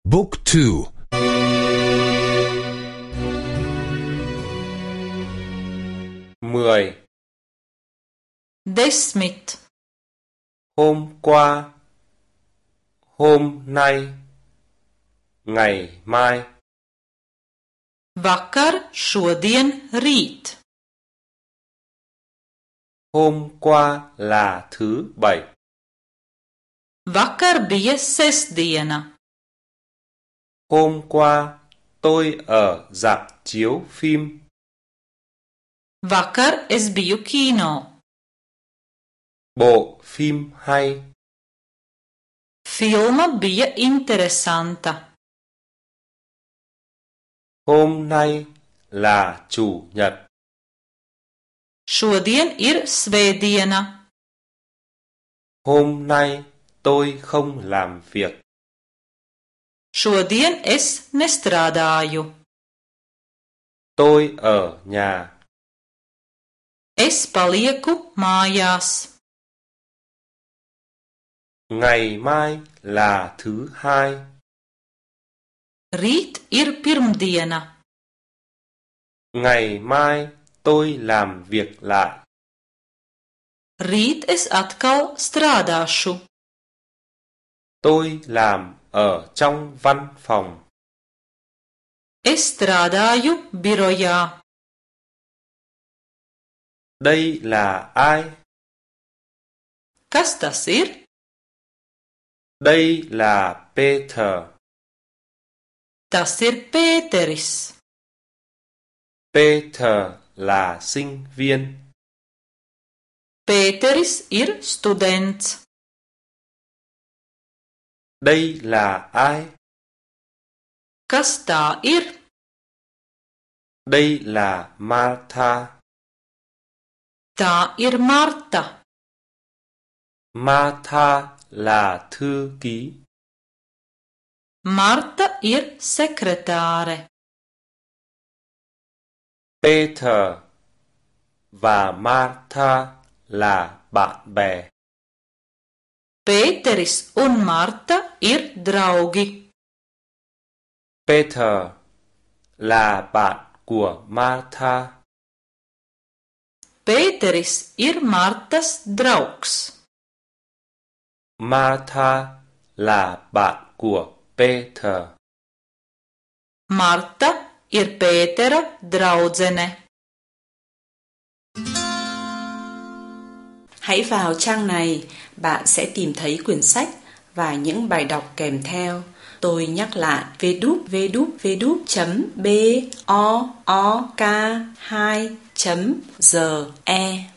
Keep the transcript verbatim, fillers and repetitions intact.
Book two. Mười. Desmit. Hôm qua, hôm nay, ngày mai. Vakar, šodien, rīt. Hôm qua là thứ bảy. Vakar bija sestdiena. Hôm qua tôi ở rạp chiếu phim. Vakar es biju kino. Bộ phim hay. Filma bija interesanta. Hôm nay là chủ nhật. Šodien ir svētdiena. Hôm nay tôi không làm việc. Šodien es nestrādāju. Tôi ở nhà. Es palieku mājās. Ngày mai là thứ hai. Rīt ir pirmdiena. Ngày mai tôi làm việc lại. Rīt es atkal strādāšu. Tôi làm ở trong văn phòng. Es strādāju birojā. Đây là ai? Kas tas ir? Đây là Peter. Tas ir Pēteris. Peter là sinh viên. Pēteris ir students. Đây là ai? Kas tā ir? Đây là Martha. Tā ir Marta. Martha là thư ký. Marta ir sekretāre. Peter và Martha là bạn bè. Pēteris un Marta ir draugi. Peter là bạn của Martha. Pēteris ir Martas draugs. Martha là bạn của Peter. Marta ir Pētera draudzene. Hãy vào trang này, bạn sẽ tìm thấy quyển sách và những bài đọc kèm theo. Tôi nhắc lại w w w chấm book hai chấm g e.